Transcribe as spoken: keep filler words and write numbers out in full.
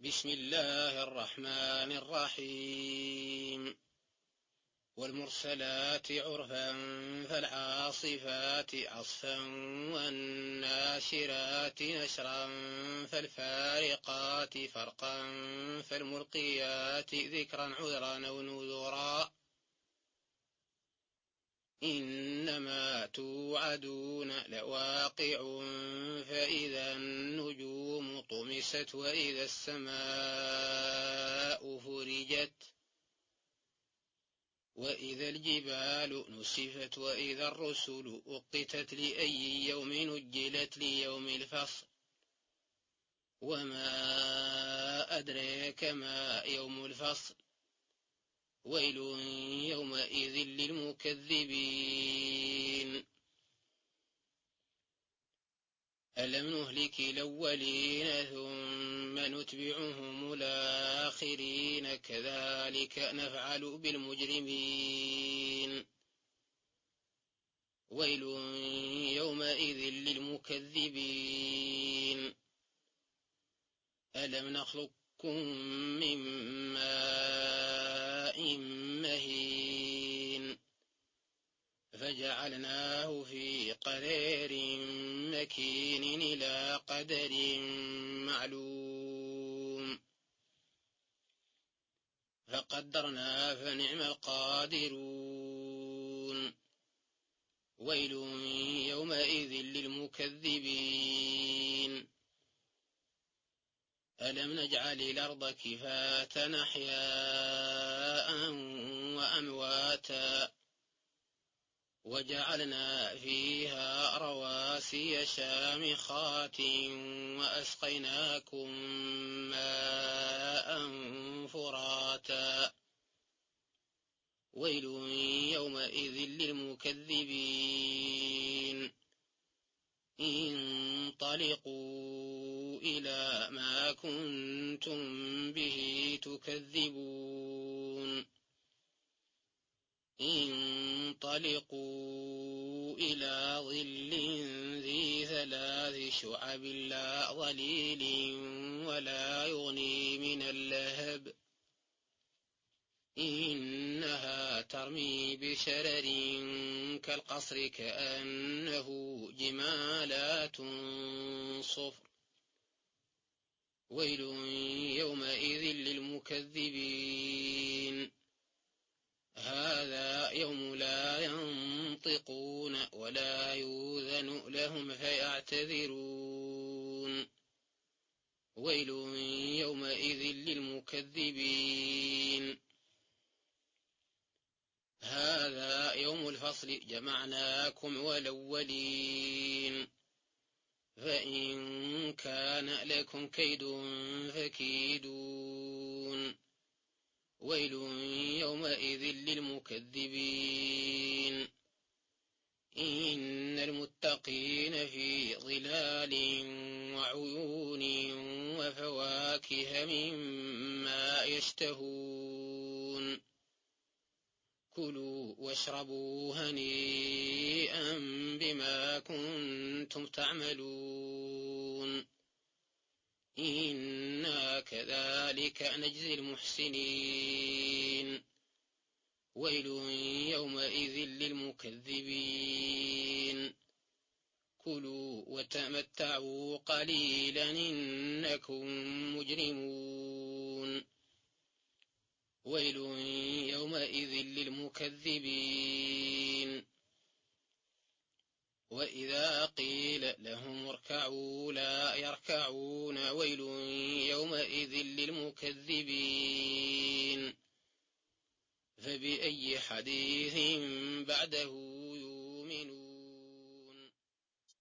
بسم الله الرحمن الرحيم والمرسلات عرفا فالعاصفات عصفا والناشرات نشرا فالفارقات فرقا فالملقيات ذكرا عذرا أو نذرا إنما توعدون لواقع فإذا النجوم طمست وإذا السماء فرجت وإذا الجبال نسفت وإذا الرسل أقتت لأي يوم نجلت ليوم الفصل وما أدريك ما يوم الفصل ويل يومئذ للمكذبين ألم نهلك الأولين ثم نتبعهم الآخرين كذلك نفعل بالمجرمين ويل يومئذ للمكذبين ألم نخلقكم من ماء مهين فجعلناه في قرار مكين إلى قدر معلوم فقدرنا فنعم القادرون ويل يومئذ للمكذبين ألم نجعل الأرض كفاة أحياء وأمواتا وجعلنا فيها رواسي شامخات وأسقيناكم ماء فراتا ويل يومئذ للمكذبين انطلقوا إلى ما كنتم به تكذبون انطلقوا إلى ظل ذي ثلاث شعب لا ظليل ولا يغني من اللهب إنها ترمي بشرر كالقصر كأنه جمالات صفر ويل يومئذ للمكذبين هذا يوم لا ينطقون ولا يؤذن لهم فيعتذرون ويل يومئذ للمكذبين هذا يوم الفصل جمعناكم والأولين فإن كان لكم كيد فكيدون ويل يومئذ للمكذبين إن المتقين في ظلال وعيون وفواكه مما يشتهون كلوا واشربوا هنيئا بما كنتم تعملون إنا كذلك نجزي المحسنين ويل يومئذ للمكذبين كلوا وتمتعوا قليلا إنكم مجرمون ويل يومئذ للمكذبين وإذا قيل لهم اركعوا لا يركعون ويل يومئذ للمكذبين فبأي حديث بعده